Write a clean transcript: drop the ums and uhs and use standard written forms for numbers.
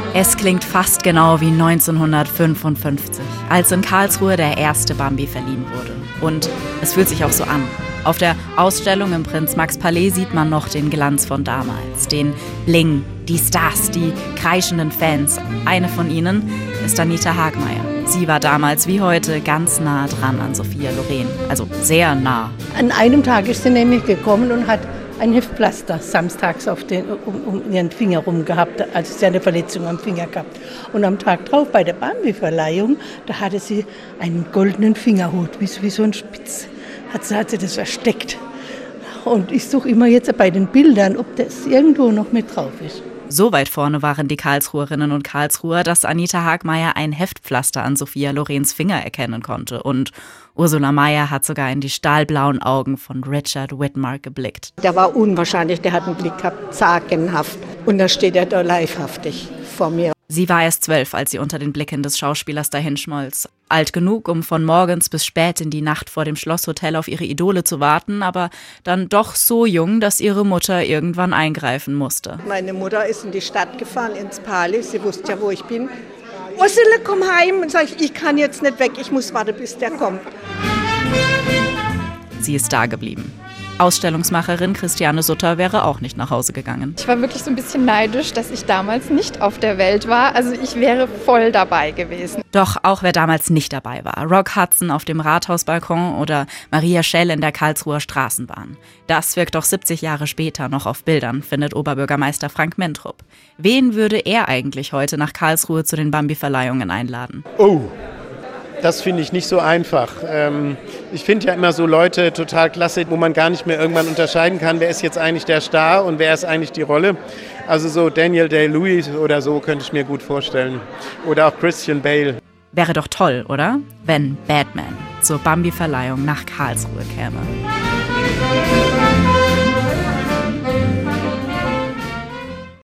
Es klingt fast genau wie 1955, als in Karlsruhe der erste Bambi verliehen wurde. Und es fühlt sich auch so an. Auf der Ausstellung im Prinz-Max-Palais sieht man noch den Glanz von damals, den Bling, die Stars, die kreischenden Fans. Eine von ihnen ist Anita Hagmeier. Sie war damals wie heute ganz nah dran an Sophia Loren, also sehr nah. An einem Tag ist sie nämlich gekommen und hat ein Heftpflaster samstags um ihren Finger rum gehabt, also sie hat eine Verletzung am Finger gehabt. Und am Tag drauf bei der Bambi-Verleihung, da hatte sie einen goldenen Fingerhut, wie so ein Spitz. Hat sie das versteckt. Und ich suche immer jetzt bei den Bildern, ob das irgendwo noch mit drauf ist. So weit vorne waren die Karlsruherinnen und Karlsruher, dass Anita Hagmeier ein Heftpflaster an Sophia Lorens Finger erkennen konnte. Und Ursula Mayer hat sogar in die stahlblauen Augen von Richard Widmark geblickt. Der war unwahrscheinlich, der hat einen Blick gehabt, sagenhaft. Und da steht er da leibhaftig vor mir. Sie war erst 12, als sie unter den Blicken des Schauspielers dahinschmolz. Alt genug, um von morgens bis spät in die Nacht vor dem Schlosshotel auf ihre Idole zu warten, aber dann doch so jung, dass ihre Mutter irgendwann eingreifen musste. Meine Mutter ist in die Stadt gefahren, ins Palace. Sie wusste ja, wo ich bin. Ursula, komm heim. Und sage ich kann jetzt nicht weg, ich muss warten, bis der kommt. Sie ist da geblieben. Ausstellungsmacherin Christiane Sutter wäre auch nicht nach Hause gegangen. Ich war wirklich so ein bisschen neidisch, dass ich damals nicht auf der Welt war. Also ich wäre voll dabei gewesen. Doch auch wer damals nicht dabei war. Rock Hudson auf dem Rathausbalkon oder Maria Schell in der Karlsruher Straßenbahn. Das wirkt doch 70 Jahre später noch auf Bildern, findet Oberbürgermeister Frank Mentrup. Wen würde er eigentlich heute nach Karlsruhe zu den Bambi-Verleihungen einladen? Oh, das finde ich nicht so einfach. Ich finde ja immer so Leute total klasse, wo man gar nicht mehr irgendwann unterscheiden kann, wer ist jetzt eigentlich der Star und wer ist eigentlich die Rolle. Also so Daniel Day-Lewis oder so könnte ich mir gut vorstellen. Oder auch Christian Bale. Wäre doch toll, oder? Wenn Batman zur Bambi-Verleihung nach Karlsruhe käme.